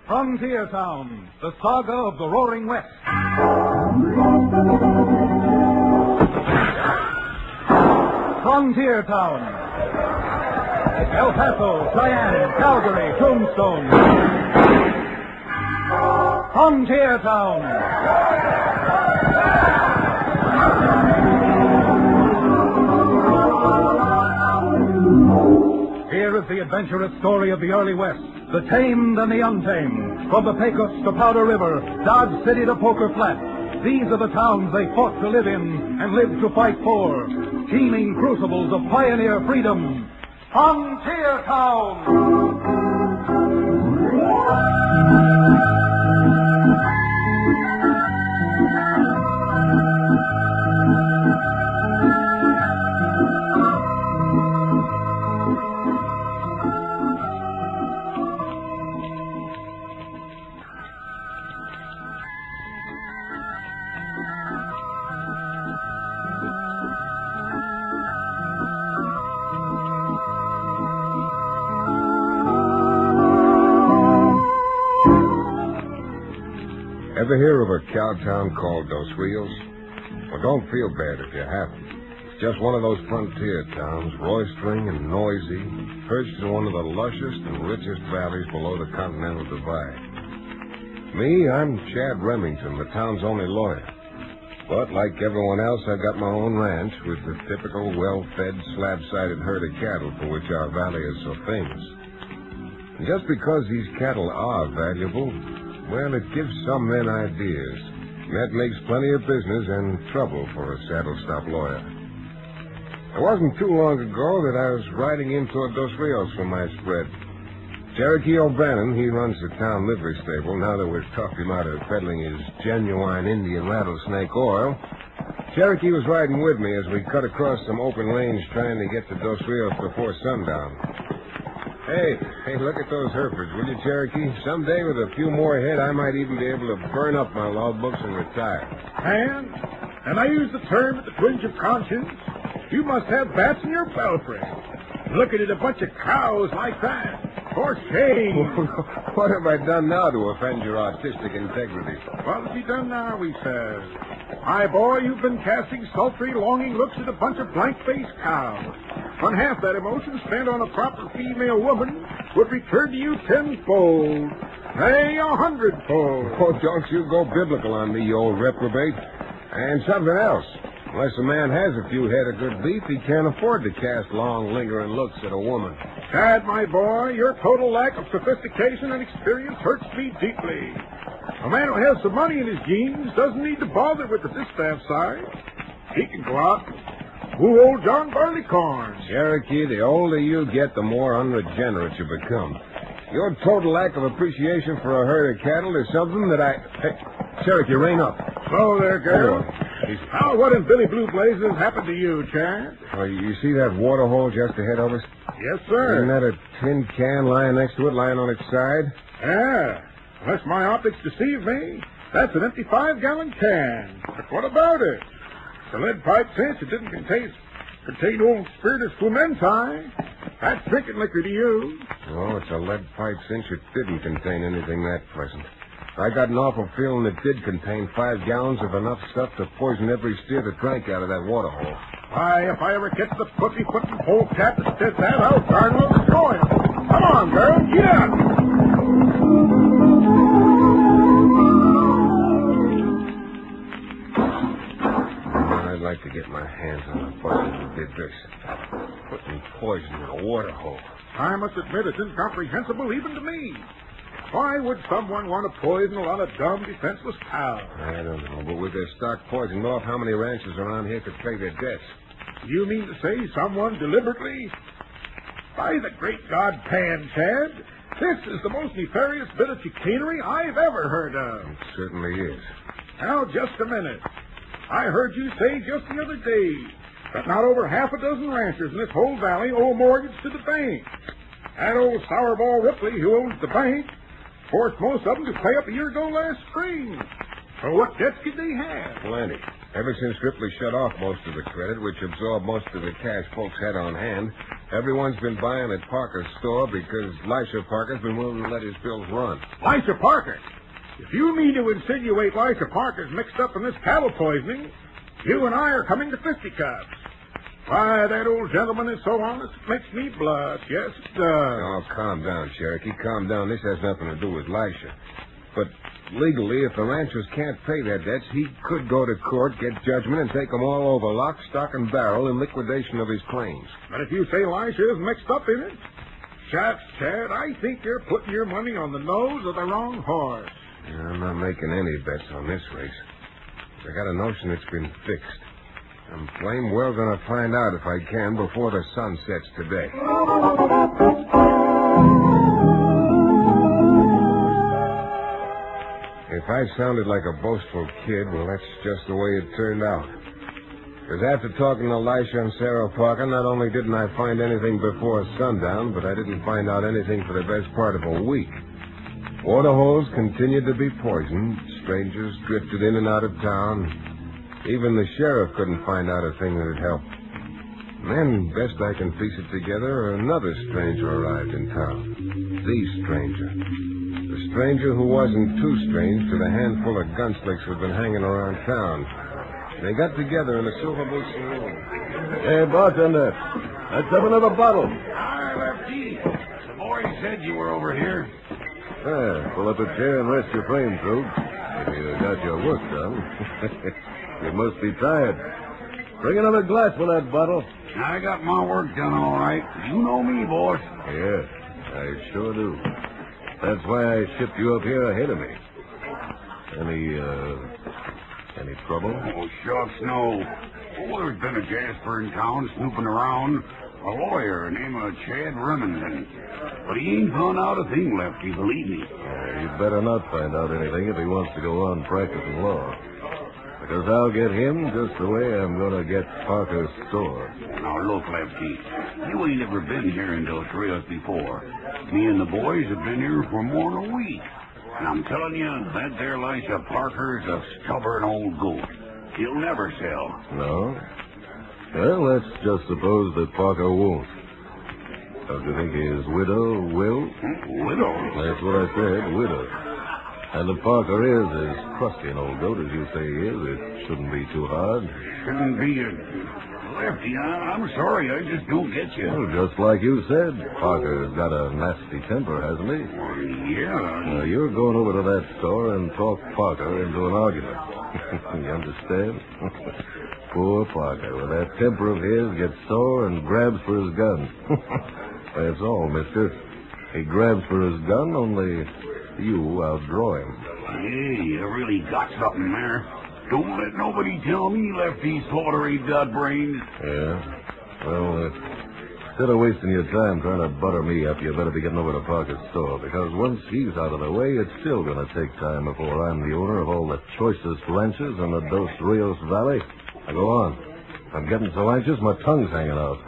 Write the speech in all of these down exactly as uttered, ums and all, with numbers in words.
Frontier Town, the saga of the Roaring West. Frontier Town. El Paso, Cheyenne, Calgary, Tombstone. Frontier Town. Here is the adventurous story of the early West, the tamed and the untamed. From the Pecos to Powder River, Dodge City to Poker Flat. These are the towns they fought to live in and lived to fight for. Teeming crucibles of pioneer freedom. Frontier Town! Ever hear of a cow town called Dos Rios? Well, don't feel bad if you haven't. It's just one of those frontier towns, roistering and noisy, perched in one of the lushest and richest valleys below the Continental Divide. Me, I'm Chad Remington, the town's only lawyer. But like everyone else, I've got my own ranch with the typical well-fed, slab-sided herd of cattle for which our valley is so famous. And just because these cattle are valuable, well, it gives some men ideas. That makes plenty of business and trouble for a saddle-stop lawyer. It wasn't too long ago that I was riding in toward Dos Rios for my spread. Cherokee O'Bannon, he runs the town livery stable. Now that we've talked him out of peddling his genuine Indian rattlesnake oil, Cherokee was riding with me as we cut across some open lanes trying to get to Dos Rios before sundown. Hey, hey, look at those Herefords, will you, Cherokee? Someday, with a few more head, I might even be able to burn up my logbooks and retire. And, and I use the term with a twinge of conscience, you must have bats in your belfry. Looking at a bunch of cows like that. For shame. What have I done now to offend your artistic integrity? What have you done now, he says. My boy, you've been casting sultry, longing looks at a bunch of blank-faced cows. When half that emotion spent on a proper female woman would return to you tenfold, nay, a hundredfold. Oh, don't you go biblical on me, you old reprobate. And something else. Unless a man has a few head of good beef, he can't afford to cast long, lingering looks at a woman. Chad, my boy, your total lack of sophistication and experience hurts me deeply. A man who has some money in his jeans doesn't need to bother with the distaff side. He can go out who old John Barleycorn? Cherokee, the older you get, the more unregenerate you become. Your total lack of appreciation for a herd of cattle is something that I... Hey, Cherokee, rein up. So there, girl. Oh, Now, what in Billy Blue Blazes happened to you, Chad? Oh, you see that water hole just ahead of us? Yes, sir. Isn't that a tin can lying next to it, lying on its side? Yeah. Unless my optics deceive me, that's an empty five-gallon can. But what about it? The lead pipe cinch, it didn't contain, contain old spiritus fumenti. That's drinking liquor to you. Oh, it's a lead pipe cinch. It didn't contain anything that pleasant. I got an awful feeling it did contain five gallons of enough stuff to poison every steer that drank out of that water hole. Why, if I ever catch the pussy-footing polecat that did that, I'll darn well destroy him. Come on, girl, get up. I'd like to get my hands on the buzzard who did this. Putting poison in a water hole. I must admit it's incomprehensible even to me. Why would someone want to poison a lot of dumb, defenseless cows? I don't know, but with their stock poisoned off, how many ranchers around here could pay their debts? You mean to say someone deliberately? By the great God, Pan, Chad, this is the most nefarious bit of chicanery I've ever heard of. It certainly is. Now, just a minute. I heard you say just the other day that not over half a dozen ranchers in this whole valley owe mortgage to the bank. That old Sourball Ripley, who owns the bank, forced most of them to pay up a year ago last spring. So what debts could they have? Plenty. Ever since Ripley shut off most of the credit, which absorbed most of the cash folks had on hand, Everyone's been buying at Parker's store because Lisha Parker's been willing to let his bills run. Lisha Parker? If you mean to insinuate Lisha Parker's mixed up in this cattle poisoning, you and I are coming to fisticuffs. Why, that old gentleman is so honest, it makes me blush. Yes, it does. Oh, calm down, Cherokee. Calm down. This has nothing to do with Lisha. But legally, if the ranchers can't pay their debts, he could go to court, get judgment, and take them all over lock, stock, and barrel in liquidation of his claims. But if you say Lisha is mixed up in it, shucks, Chad, I think you're putting your money on the nose of the wrong horse. Yeah, I'm not making any bets on this race. I got a notion it's been fixed. I'm blame well going to find out if I can before the sun sets today. If I sounded like a boastful kid, well, that's just the way it turned out. Because after talking to Lisha and Sarah Parker, not only didn't I find anything before sundown, but I didn't find out anything for the best part of a week. Waterholes continued to be poisoned. Strangers drifted in and out of town. Even the sheriff couldn't find out a thing that would help. And then, best I can piece it together, another stranger arrived in town. The stranger. The stranger who wasn't too strange to the handful of gunslicks who'd been hanging around town. They got together in the Silver Boot Saloon. Hey, bartender, let's have another bottle. Hi, Lefty. The boys said you were over here. Yeah, pull up a chair and rest your frame, True. If you got your work done. You must be tired. Bring another glass for that bottle. I got my work done all right. You know me, boss. Yeah, I sure do. That's why I shipped you up here ahead of me. Any, uh, any trouble? Oh, shucks, no. Oh, there's been a Jasper in town snooping around. A lawyer named uh, Chad Remington. But he ain't found out a thing, Lefty, believe me. Uh, you'd better not find out anything if he wants to go on practicing law. Because I'll get him just the way I'm going to get Parker's store. Now, look, Lefty, you ain't ever been here in Dos Rios before. Me and the boys have been here for more than a week. And I'm telling you, that there Lisha Parker's a stubborn old goat. He'll never sell. No? Well, let's just suppose that Parker won't. Don't you think his widow will? Widow? That's what I said, widow. And if Parker is as crusty an old goat as you say he is, it shouldn't be too hard. Shouldn't be a... Lefty, I, I'm sorry, I just don't get you. Well, just like you said, Parker's got a nasty temper, hasn't he? Well, yeah. Now, you're going over to that store and talk Parker into an argument. You understand? Poor Parker, with that temper of his, gets sore and grabs for his gun. That's all, mister. He grabs for his gun, only you outdraw him. Hey, you really got something there. Don't let nobody tell me Lefty Slaughter ain't got brains. Yeah? Well, uh, instead of wasting your time trying to butter me up, you better be getting over to Parker's store, because once he's out of the way, it's still going to take time before I'm the owner of all the choicest ranches in the Dos Rios Valley. Now, go on. I'm getting so anxious, my tongue's hanging out.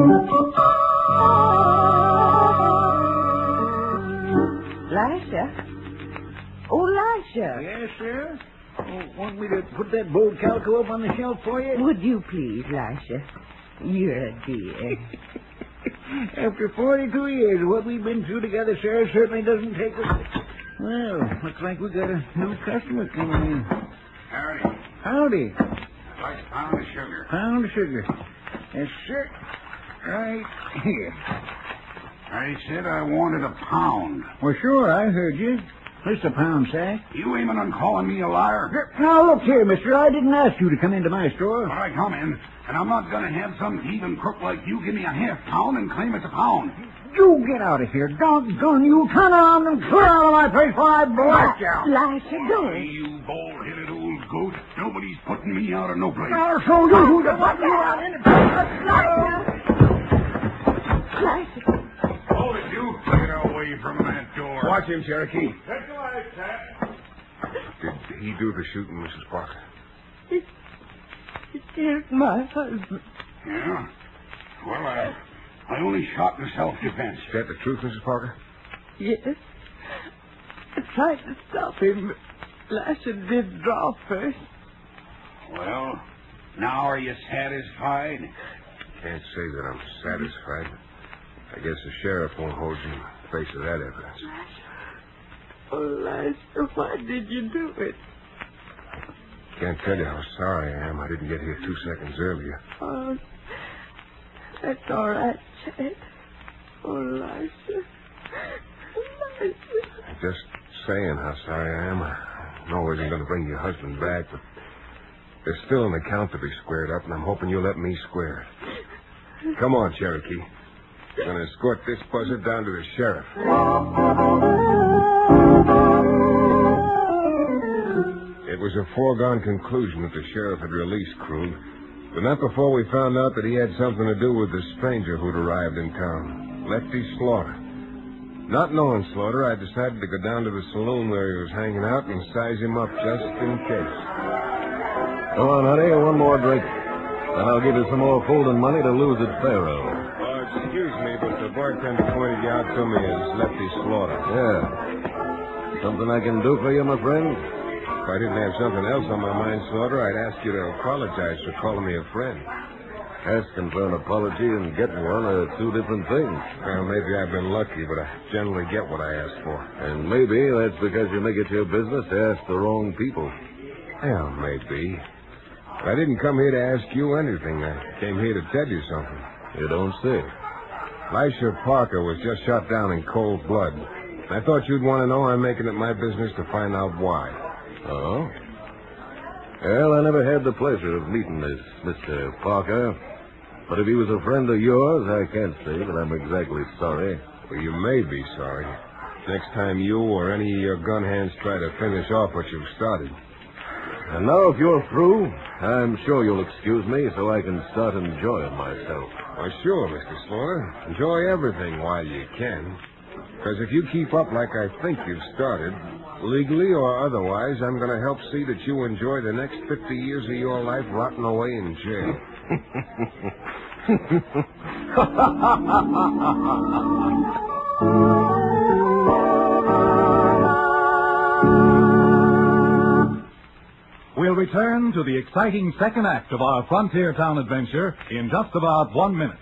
Lisha? Oh, Lisha. Yes, sir? Oh, want me to put that bold calico up on the shelf for you? Would you please, Lisha? You're a dear. After forty-two years of what we've been through together, sir, it certainly doesn't take us... Well, looks like we got a new customer coming in. Howdy. Howdy. Like a pound of sugar. Pound of sugar. Yes, sir. Right here. I said I wanted a pound. Well, sure, I heard you. Just a pound, Sack. You aiming on calling me a liar? Now, look here, mister. I didn't ask you to come into my store. Well, I come in, and I'm not going to have some thieving crook like you give me a half pound and claim it's a pound. You get out of here. Doggone you. Turn around and clear out of my place before I blast you. Lisha, don't. Hey, you bald-headed old goat. Nobody's putting me out of no place. I'll show you who the fuck you are. Lisha. Hold it, you. Get away from that door. Watch him, Cherokee. That's all right, Pat. Did he do the shooting, Missus Parker? It, it is my husband. Yeah? Well, I, I only shot in self-defense. Is that the truth, Missus Parker? Yes. I tried to stop him, but Lisha did draw first. Well, now are you satisfied? Can't say that I'm satisfied. I guess the sheriff won't hold you in the face of that evidence. Oh, Lasher, why did you do it? Can't tell you how sorry I am I didn't get here two seconds earlier. Oh, that's all right, Chad. Oh, Lasher. Lasher. Just saying how sorry I am. I know I isn't going to bring your husband back, but there's still an account to be squared up, and I'm hoping you'll let me square it. Come on, Cherokee. I'm going to escort this buzzard down to the sheriff. It was a foregone conclusion that the sheriff had released Krug, but not before we found out that he had something to do with the stranger who'd arrived in town, Lefty Slaughter. Not knowing Slaughter, I decided to go down to the saloon where he was hanging out and size him up just in case. Go on, honey, one more drink. Then I'll give you some more folding money to lose at Faro. Oh, excuse me, but the bartender pointed you out to me as Lefty Slaughter. Yeah. Something I can do for you, my friend? If I didn't have something else on my mind, Slaughter, I'd ask you to apologize for calling me a friend. Asking for an apology and getting one are two different things. Well, maybe I've been lucky, but I generally get what I ask for. And maybe that's because you make it your business to ask the wrong people. Yeah, maybe. But I didn't come here to ask you anything. I came here to tell you something. You don't say. Elisha Parker was just shot down in cold blood. I thought you'd want to know. I'm making it my business to find out why. Oh? Well, I never had the pleasure of meeting this Mister Parker. But if he was a friend of yours, I can't say that I'm exactly sorry. Well, you may be sorry. Next time you or any of your gun hands try to finish off what you've started. And now, if you're through, I'm sure you'll excuse me so I can start enjoying myself. Well, sure, Mister Slaughter. Enjoy everything while you can. Because if you keep up like I think you've started, legally or otherwise, I'm going to help see that you enjoy the next fifty years of your life rotting away in jail. We'll return to the exciting second act of our Frontier Town adventure in just about one minute.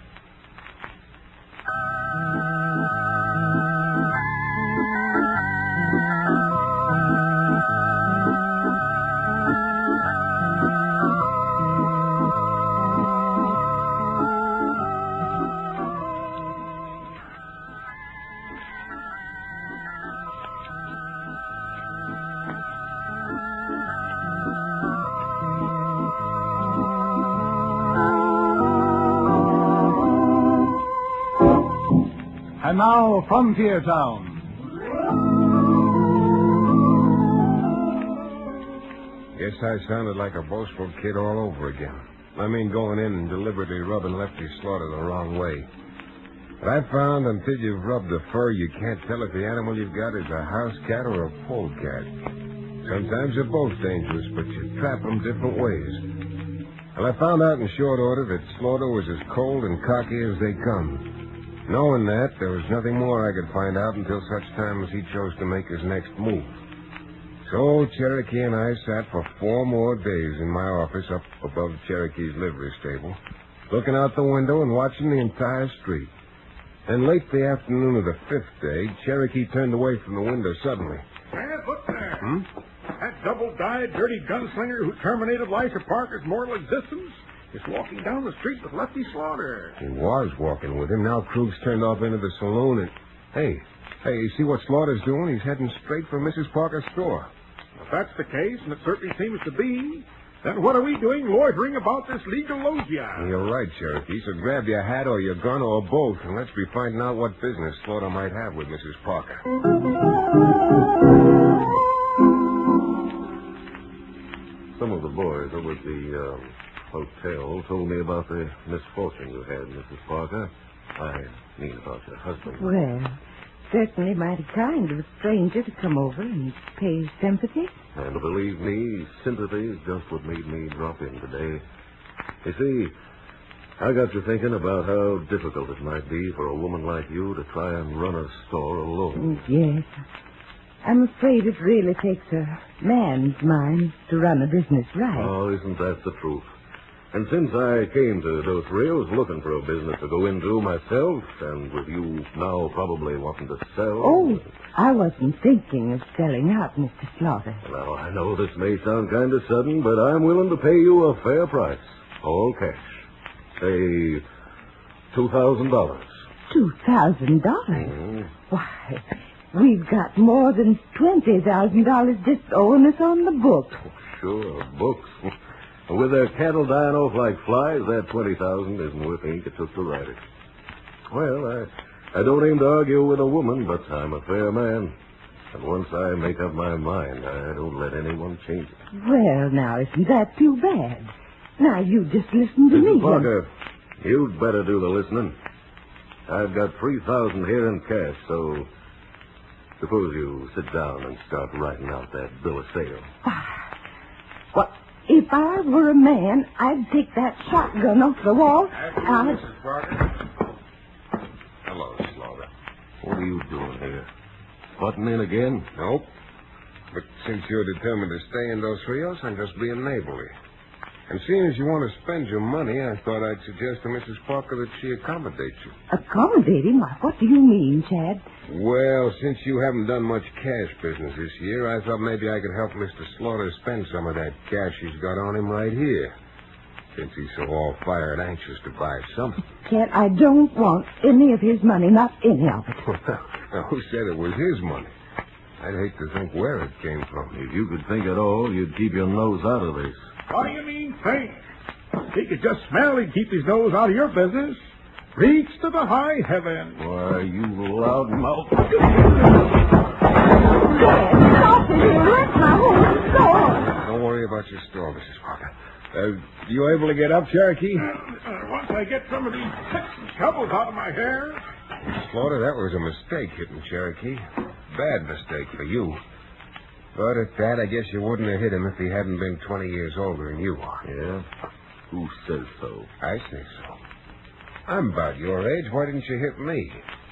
And now, Frontier Town. Guess I sounded like a boastful kid all over again. I mean, going in and deliberately rubbing Lefty Slaughter the wrong way. But I found until you've rubbed the fur, you can't tell if the animal you've got is a house cat or a polecat. Sometimes they're both dangerous, but you trap them different ways. Well, I found out in short order that Slaughter was as cold and cocky as they come. Knowing that, there was nothing more I could find out until such time as he chose to make his next move. So Cherokee and I sat for four more days in my office up above Cherokee's livery stable, looking out the window and watching the entire street. Then late the afternoon of the fifth day, Cherokee turned away from the window suddenly. Dad, look there. Hmm? That double-dyed, dirty gunslinger who terminated Elisha Parker's mortal existence is walking down the street with Lefty Slaughter. He was walking with him. Now Krug's turned off into the saloon and... Hey, hey, you see what Slaughter's doing? He's heading straight for Missus Parker's store. If that's the case, and it certainly seems to be, then what are we doing loitering about this legal loggia? You're right, Cherokee. So grab your hat or your gun or both, and let's be finding out what business Slaughter might have with Missus Parker. Some of the boys over at the um, hotel told me about the misfortune you had, Missus Parker. I mean about your husband. Well, certainly mighty kind of a stranger to come over and pay his sympathy. And believe me, sympathy is just what made me drop in today. You see, I got to thinking about how difficult it might be for a woman like you to try and run a store alone. Yes. I'm afraid it really takes a man's mind to run a business right. Oh, isn't that the truth? And since I came to Dos Rios looking for a business to go into myself, and with you now probably wanting to sell... Oh, I wasn't thinking of selling out, Mister Slaughter. Well, I know this may sound kind of sudden, but I'm willing to pay you a fair price. All cash. Say, two thousand dollars. Two thousand dollars? Mm. Why, we've got more than twenty thousand dollars just owing us on the books. Sure, books. With their cattle dying off like flies, that twenty thousand isn't worth the ink it took to write it. Well, I, I don't aim to argue with a woman, but I'm a fair man. And once I make up my mind, I don't let anyone change it. Well, now, isn't that too bad? Now, you just listen to Mister me. Parker, you'd better do the listening. I've got three thousand here in cash, so suppose you sit down and start writing out that bill of sale. What? If I were a man, I'd take that shotgun off the wall. I'd... Missus Parker. Hello, Slaughter. What are you doing here? Butting in again? Nope. But since you're determined to stay in Dos Rios, I'm just being neighborly. And seeing as you want to spend your money, I thought I'd suggest to Missus Parker that she accommodate you. Accommodate him? What do you mean, Chad? Well, since you haven't done much cash business this year, I thought maybe I could help Mister Slaughter spend some of that cash he's got on him right here. Since he's so all-fired anxious to buy something. Chad, I don't want any of his money, not any of it. Now, who said it was his money? I'd hate to think where it came from. If you could think at all, you'd keep your nose out of this. What do you mean, think? He could just smell he'd keep his nose out of your business. Reach to the high heaven. Why, you loud mouth. Stop it, you wrecked my whole store. Don't worry about your store, Missus Parker. Uh, you able to get up, Cherokee? Uh, uh, once I get some of these picks and shovels out of my hair. Slaughter, that was a mistake hitting Cherokee. Bad mistake for you. But at that, I guess you wouldn't have hit him if he hadn't been twenty years older than you are. Yeah? Who says so? I say so. I'm about your age. Why didn't you hit me?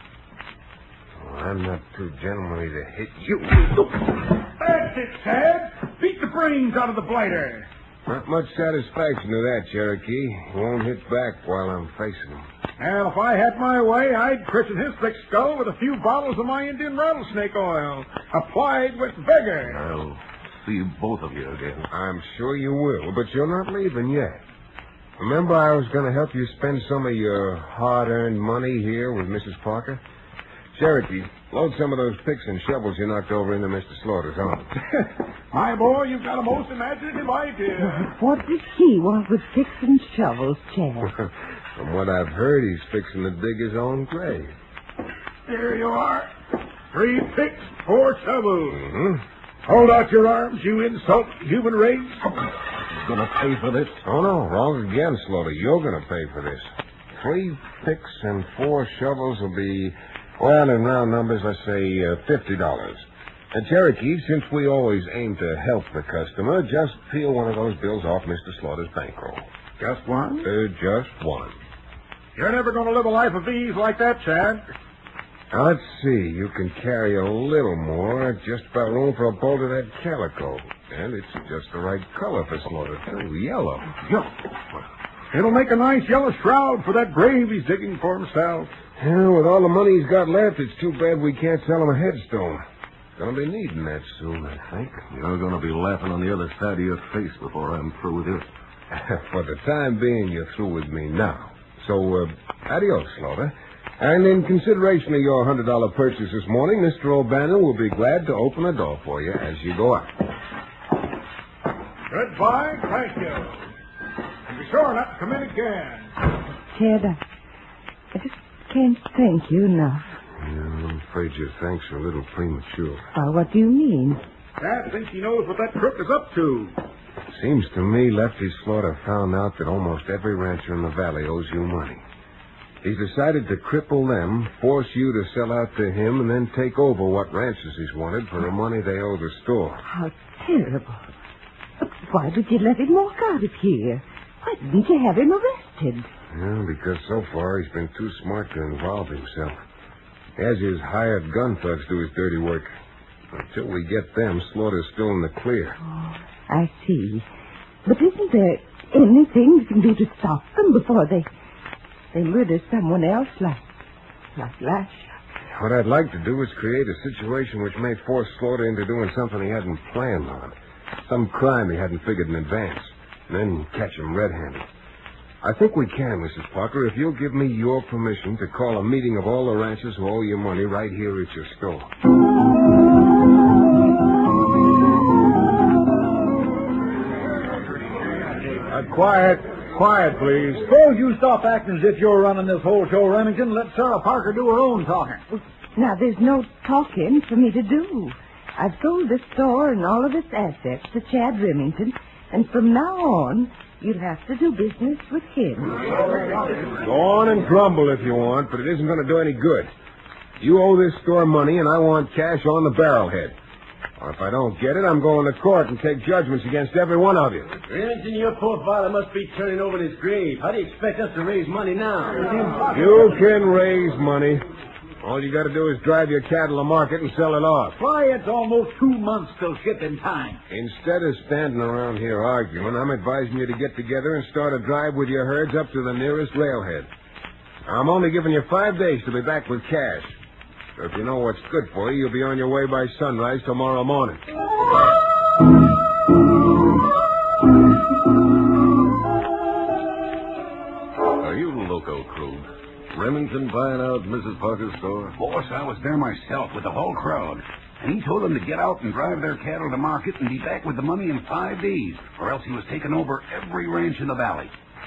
Well, I'm not too gentlemanly to hit you. That's it, Chad. Beat the brains out of the blighter. Not much satisfaction to that, Cherokee. He won't hit back while I'm facing him. And if I had my way, I'd christen his thick skull with a few bottles of my Indian rattlesnake oil, applied with vigor. I'll see both of you again. I'm sure you will, but you're not leaving yet. Remember I was going to help you spend some of your hard-earned money here with Missus Parker? Cherokee, load some of those picks and shovels you knocked over into Mister Slaughter's arms. My boy, you've got a most imaginative idea. What does he want with picks and shovels, Chad? From what I've heard, he's fixing to dig his own grave. Here you are. Three picks, four shovels. Mm-hmm. Hold out your arms, you insult human race. He's going to pay for this. Oh, no, wrong again, Slaughter. You're going to pay for this. Three picks and four shovels will be, well, in round numbers, let's say uh, fifty dollars. And Cherokee, since we always aim to help the customer, just peel one of those bills off Mister Slaughter's bankroll. Just one? Uh, just one. You're never going to live a life of ease like that, Chad. Now, let's see. You can carry a little more. Just about room for a bolt of that calico. And it's just the right color for Slaughter, too. Yellow. Yeah. It'll make a nice yellow shroud for that grave he's digging for himself. Yeah, with all the money he's got left, it's too bad we can't sell him a headstone. Gonna be needing that soon, I think. You're going to be laughing on the other side of your face before I'm through with you. For the time being, you're through with me now. So, uh, adios, Slaughter. And in consideration of your one hundred dollars purchase this morning, Mister O'Bannon will be glad to open the door for you as you go out. Goodbye, thank you. And be sure not to come in again. Chad, I, I just can't thank you enough. Yeah, I'm afraid your thanks are a little premature. Well, what do you mean? Dad thinks he knows what that crook is up to. Seems to me Lefty Slaughter found out that almost every rancher in the valley owes you money. He's decided to cripple them, force you to sell out to him, and then take over what ranches he's wanted for the money they owe the store. How terrible. But why did you let him walk out of here? Why didn't you have him arrested? Yeah, because so far he's been too smart to involve himself. He has his hired gun thugs do his dirty work. Until we get them, Slaughter's still in the clear. Oh, I see. But isn't there anything you can do to stop them before they they murder someone else like like Lash. What I'd like to do is create a situation which may force Slaughter into doing something he hadn't planned on. Some crime he hadn't figured in advance. And then catch him red-handed. I think we can, Missus Parker, if you'll give me your permission to call a meeting of all the ranchers who owe you money right here at your store. Uh, quiet. Quiet, please. Suppose you stop acting as if you're running this whole show, Remington. Let Sarah Parker do her own talking. Now, there's no talking for me to do. I've sold this store and all of its assets to Chad Remington, and from now on, you'll have to do business with him. Go on and grumble if you want, but it isn't going to do any good. You owe this store money, and I want cash on the barrelhead. Or if I don't get it, I'm going to court and take judgments against every one of you. Remington, your poor father must be turning over in his grave. How do you expect us to raise money now? You can raise money. All you got to do is drive your cattle to market and sell it off. Why, it's almost two months till shipping time. Instead of standing around here arguing, I'm advising you to get together and start a drive with your herds up to the nearest railhead. I'm only giving you five days to be back with cash. So if you know what's good for you, you'll be on your way by sunrise tomorrow morning. Are you loco, Krug? Remington buying out Missus Parker's store? Boss, I was there myself with the whole crowd. And he told them to get out and drive their cattle to market and be back with the money in five days, or else he was taking over every ranch in the valley.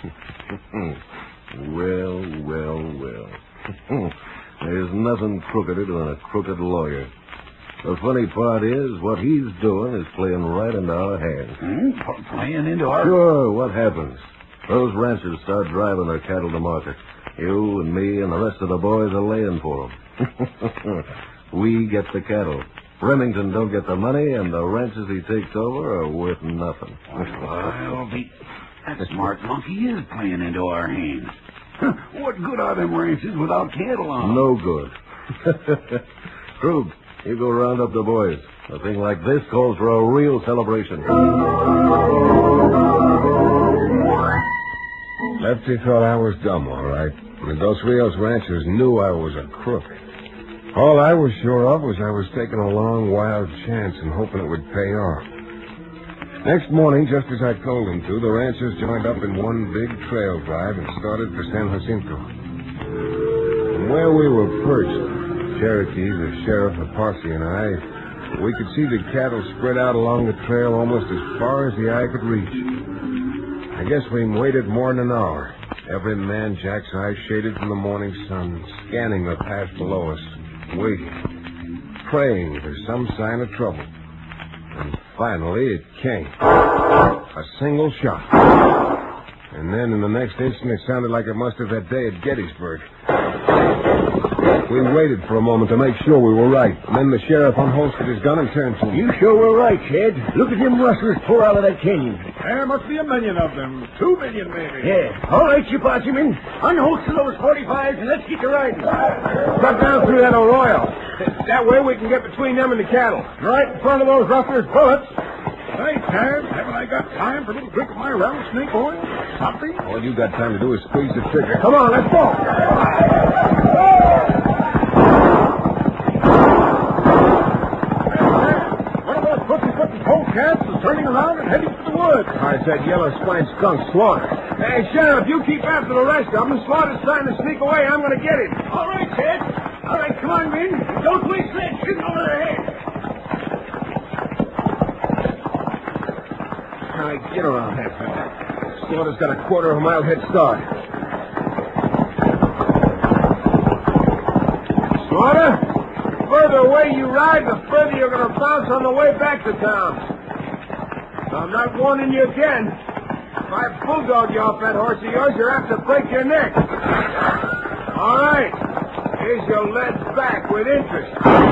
Well, well, well. There's nothing crookeder than a crooked lawyer. The funny part is, what he's doing is playing right into our hands. Hmm? Playing into our... Sure, what happens? Those ranchers start driving their cattle to market. You and me and the rest of the boys are laying for them. We get the cattle. Remington don't get the money, and the ranches he takes over are worth nothing. Well, the... that smart monkey is playing into our hands. What good are them ranches without cattle on? No good. Krug, you go round up the boys. A thing like this calls for a real celebration. Lefty thought I was dumb, all right. And those Rios ranchers knew I was a crook. All I was sure of was I was taking a long, wild chance and hoping it would pay off. Next morning, just as I told them to, the ranchers joined up in one big trail drive and started for San Jacinto. From where we were perched, Cherokee, the sheriff, the posse, and I, we could see the cattle spread out along the trail almost as far as the eye could reach. I guess we waited more than an hour. Every man Jack's eyes shaded from the morning sun, scanning the path below us, waiting, praying for some sign of trouble. And finally, it came. A single shot. And then in the next instant, it sounded like it must have that day at Gettysburg. We waited for a moment to make sure we were right. And then the sheriff unholstered his gun and turned to me. You sure were right, Chad. Look at them rustlers pour out of that canyon. There must be a million of them. Two million, maybe. Yeah. All right, you Potsy-men. Unholster those forty-fives and let's get to riding. Cut down through that arroyo. That way we can get between them and the cattle. Right in front of those rustlers' bullets. Say, Chad, haven't I got time for a little drink of my rattlesnake oil? Something? All you got time to do is squeeze the trigger. Come on, let's go. One of those pussy-footing polecats is turning around and heading for the woods. Oh, it's that yellow-spined skunk, Slaughter. Hey, Sheriff, you keep after the rest of them. Slaughter's trying to sneak away. I'm going to get him. All right, Chad. All right, come on, men. Don't waste lead shooting over their heads. All right, get around that fella. Slaughter's got a quarter of a mile head start. Slaughter, the further away you ride, the further you're going to bounce on the way back to town. I'm not warning you again. If I bulldog you off that horse of yours, you're apt to break your neck. All right. Here's your lead back with interest.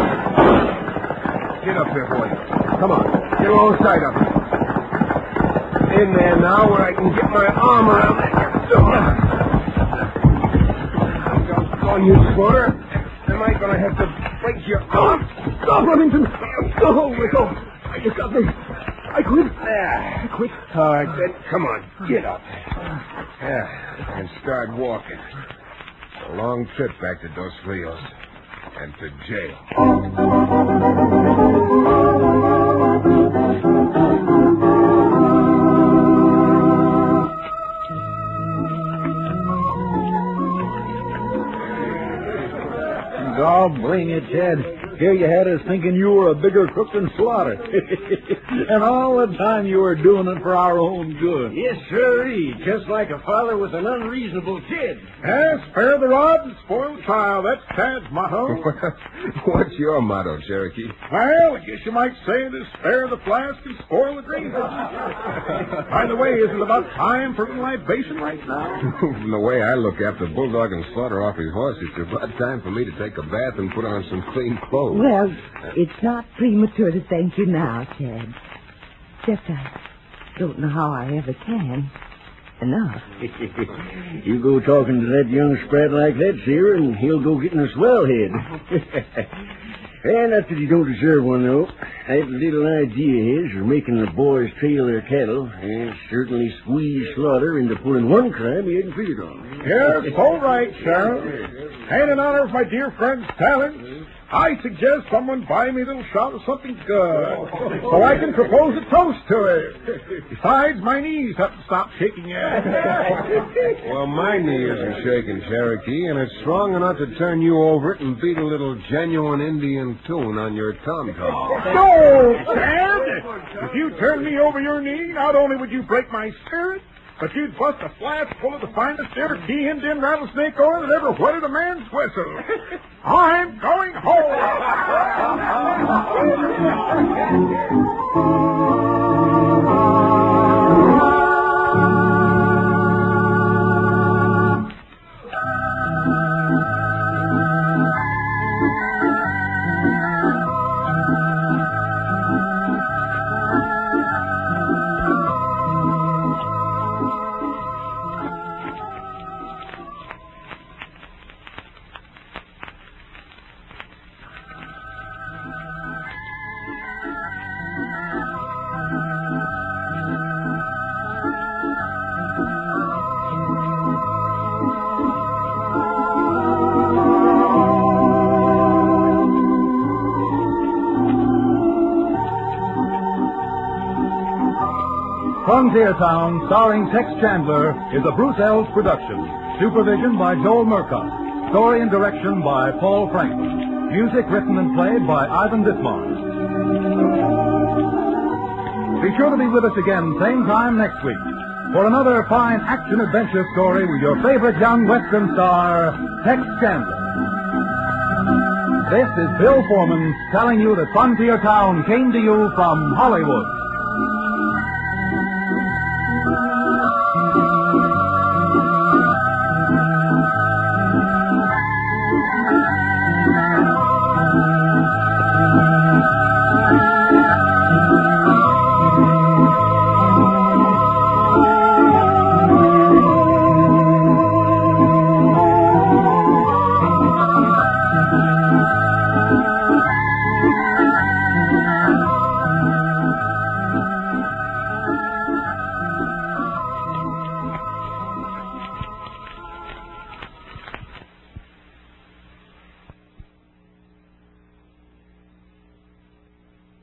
Get up here, boy. Come on. Get alongside of me. In there now where I can get my arm around that door. I'm going, you Slaughter. Am I going to have to break your arm? Stop, Remington. Go home, let go. I just got the... I quit. Yeah. Quick. All right, then. Come on. Get up. Yeah. And start walking. It's a long trip back to Dos Rios. And to jail. God bring it, Ted. Here you had us thinking you were a bigger crook than Slaughter. And all the time you were doing it for our own good. Yes, sirree. Just like a father with an unreasonable kid. Yes, spare the rod and spoil the child. That's Tad's motto. What's your motto, Cherokee? Well, I guess you might say to spare the flask and spoil the drink. By the way, isn't it about time for a libation right now? From the way I look after Bulldog and Slaughter off his horse, it's about time for me to take a bath and put on some clean clothes. Well, it's not premature to thank you now, Ted. Except I don't know how I ever can. Enough. You go talking to that young sprat like that, Sear, and he'll go getting a swell head. And not that you don't deserve one, though. That little idea of his of making the boys trail their cattle has certainly squeezed Slaughter into pulling one crime he hadn't figured on. Yes, all right, Sheriff. And in honor of my dear friend's talents, I suggest someone buy me a little shot of something good so I can propose a toast to it. Besides, my knees have to stop shaking yet. Well, my knee isn't shaking, Cherokee, and it's strong enough to turn you over it and beat a little genuine Indian tune on your tom-tom. No, Ted! If you turn me over your knee, not only would you break my spirit, but you'd bust a flask full of the finest Cherokee Indian rattlesnake oil that ever whetted a man's whistle. I'm going home. Frontier Town, starring Tex Chandler, is a Bruce Ells production. Supervision by Joel Murcott. Story and direction by Paul Franklin. Music written and played by Ivan Ditmar. Be sure to be with us again same time next week for another fine action-adventure story with your favorite young Western star, Tex Chandler. This is Bill Foreman telling you that Frontier Town came to you from Hollywood.